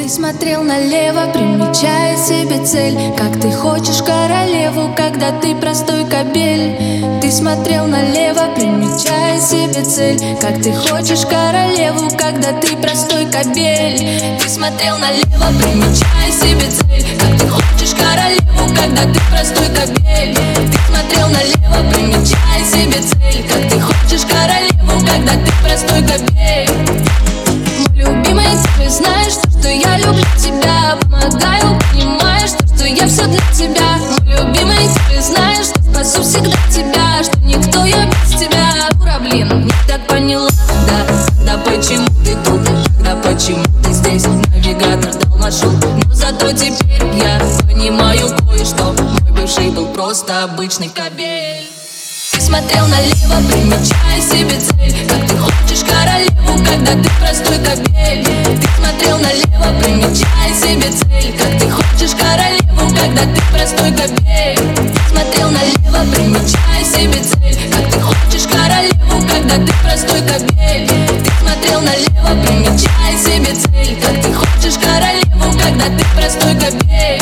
Ты смотрел налево, примечая себе цель. Как ты хочешь королеву, когда ты простой кобель. Ты смотрел налево, примечая себе цель. Как ты хочешь королеву, когда ты простой кобель. Ты смотрел налево, примечая себе цель. Как ты хочешь королеву, когда ты простой кобель. Ты смотрел налево, примечая себе цель. Как ты хочешь королеву, когда ты простой кобель. Любимый, ты знаешь, что я люблю тебя. Помогаю, понимаешь, что я все для тебя. Мой любимый, ты знаешь, что спасу всегда тебя. Что никто я без тебя. Ура, блин, не так поняла. Да почему ты тут? Тогда почему ты здесь? Навигатор дал маршрут, но зато теперь я понимаю кое-что. Мой бывший был просто обычный кобель. Ты смотрел налево, примечая себе цель. Как ты хочешь королеву, когда ты простой кобель. Ты смотрел налево, примечая себе цель. Как ты хочешь королеву, когда ты простой кобель. Ты смотрел налево, примечая себе цель. Как ты хочешь королеву, когда ты простой кобель. Ты смотрел налево, примечая себе цель. Как ты хочешь королеву, когда ты простой кобель.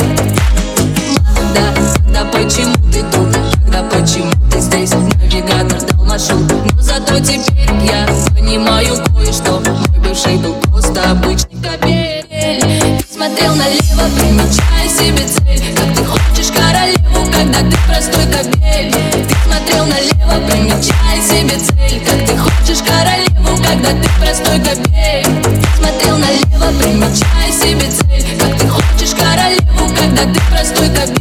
Да почему ты тут? Тогда почему ты здесь? Навигатор дал маршрут, но зато теперь я понимаю кое-что. Мой бывший был просто обычный кобель. Ты смотрел налево, примечая себе цель. Как ты хочешь королеву, когда ты простой кобель. Ты смотрел налево, примечая себе цель. Как ты хочешь королеву, когда ты простой кобель. Ты смотрел налево, примечая себе цель. Как ты хочешь королеву, когда ты простой кобель.